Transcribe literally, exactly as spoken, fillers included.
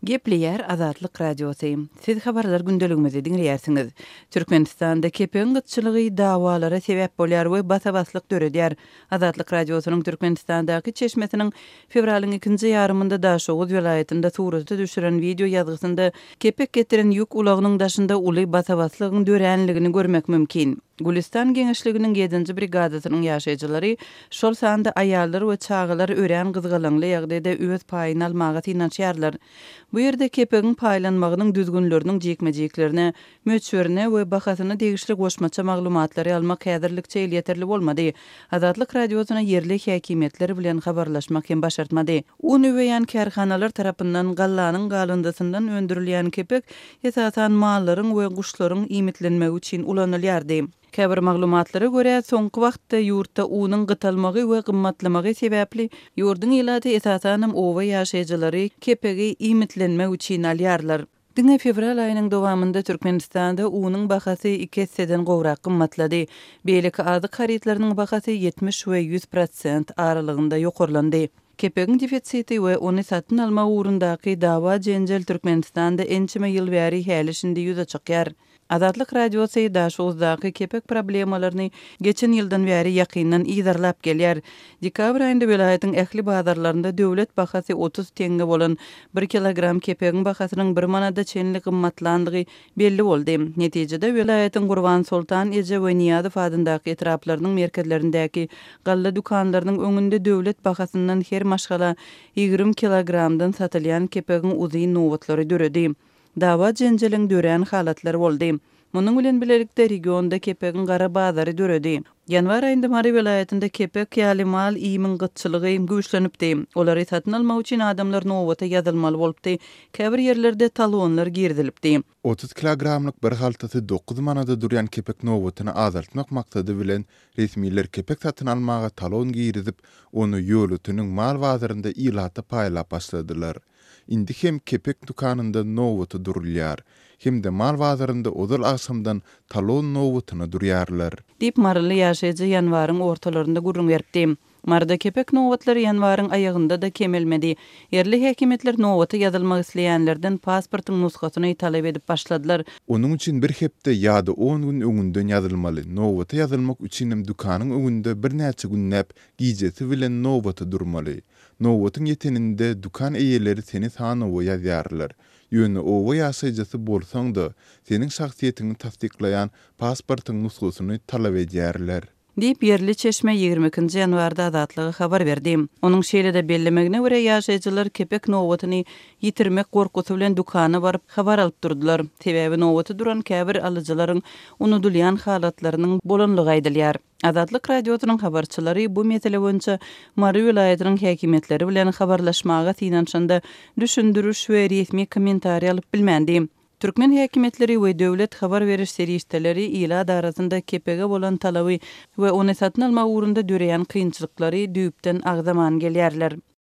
Gepleyer Azatlyk Radiosu. Siz habarlar gündeligimizi dinleýärsiňiz. Türkmenistanda kepeň gytçylygy dawalara sebäp bolýar we basa-baslyk döredýär. Azatlyk Radiosynyň Türkmenistandaky çeşmesiniň fevralyň ikinji ýarymynda Daşoğuz welaýatynda suraty düşüren video ýazgysynda kepek getiren ýük ulagynyň daşynda uly basa-baslygyň döränligini görmek mümkin. Gulistan Geňeşliginiň yedinji brigadasynyň ýaşaýjylary şol sanda aýallar we çağalar ören gyzgalanly ýagdaýda öz paýyny almaga tinançýarlar. Bu ýerde kepegiň paýlanmagynyň düzgünleriniň jekmejeklerine, möçberine we bahasyna degişli goşmaça maglumatlary almak häzirlikçe ýeterli bolmady. Azatlyk Radiosyna yerli häkimetleri bilen habarlaşmak hem başartmady. Uny weýan kärhanalar tarapyndan gallanyň galındasyndan öndürilýän kepek esasan mallaryň we guşlaryň iýmitlenmegi üçin ulanylýardy. Käbir maglumatlara görä, soňky wagtda ýurtda unyň gytalmagy we gymmatlamagy sebäpli ýurdun ýylaty esasan owa ýaşaýjylary kepegi iýmitlenmek üçin alýarlar. Diňe fevral aýynyň dowamında Türkmenistanda unyň bahasy iki hisseden gowrak gymmatlady. Beýleki azyk haritlarynyň bahasy ýetmiş we ýüz prosent aralygynda ýokarlandy. Kepegiň defisiti we ony satyn alma ugrundaky dawa jenjel Türkmenistanda ençime ýyl bäri häli şinde ýüze çykýar. Azatlyk Radiosu Daşoğuzdaky kepek problemalaryny geçen ýyldan bäri ýakyndan ýyzarlap gelýär. Dekabr aýynda welaýatyň ähli bazarlarynda döwlet bahasy otuz tenge bolan bir kilogram kepegiň bahasynyň bir manada çenli gymmatlandygy belli boldy. Netijede welaýatyň Gurban Sultan Eje we Niýazow adyndaky etraplarynyň merkezlerindäki galla dukanlarynyň öňünde döwlet bahasyndan her maşgala ýigrim kilogramdan satylýan kepegiň uzy nowatlary döredi. Dawa jenjeliň dören halatlary boldy. Munyň bilen bilelikde regionda kepegiň gara bazary döredi. Ýanwar aýynda Mary welaýatynda kepek ýaly mal iýmiň gytçylygy güýçlenipdi. Olary satyn almak üçin adamlar nowata ýazylmaly bolupdy. Käbir ýerlerde talonlar girdilipdi. otuz kilogramlyk bir haltasy dokuz manada durýan kepek nowatyny azaltmak maksady bilen resmiler kepek satyn almaga talon girizip, onu ýöletyniň mal bazarynda ýylata paýlap başladylar. Indi hem kepek dukanynda nowaty durulýar, hem de mal bazarynda odal akşamdan talon nowatyny durýarlar. Dip marly ýaşaýjy ýanwaryň ortalarynda gurrun berdi. Marda kepek nowatlary ýanwaryň aýagynda da kemelmedi. Yerli häkimetler nowaty ýazylmak isleýänlerden pasportyň nusgasyny talap edip başladylar. Onuň üçin bir hepde ýa-da on gün öňünden ýazylmaly. Nowaty ýazylmak üçin hem dukanyň öňünde bir näçe gün näp giýjesi bilen nowaty durmaly. Nowatyň ýeteninde dukan eýeleri seni sanawy ýazýarlar. Ýöne owa ýaşaýjysy bolsaň da seniň şahsiýetini tasdiklaýan pasportyň nusgasyny talap edýärler. Dip yerli çeşme ýygrimi ikinji ýanwarda azatlygy habar berdi. Onuň şeýlede bellemegine görä ýaşaýjylar kepek nowatyny ýitirmek gorkusy bilen dukana baryp habar alyp durdular. Sebäbi nowaty duran käbir alyjylaryň unudulýan halatlarynyň bolanlygy aýdylýar. Azatlyk Radiosynyň habarçylary bu mesele boýunça Mary welaýatynyň häkimetleri bilen habarlaşmaga tinanşanda düşündürüş we resmi kommentariýa alyp bilmändi. Türkmen häkimetleri we döwlet habar beriş serişdeleri ýyla darasynda kepege bolan talaby we ony satyn alma ugrunda döreýän kynçylyklary düýpden agzaman gelýärler.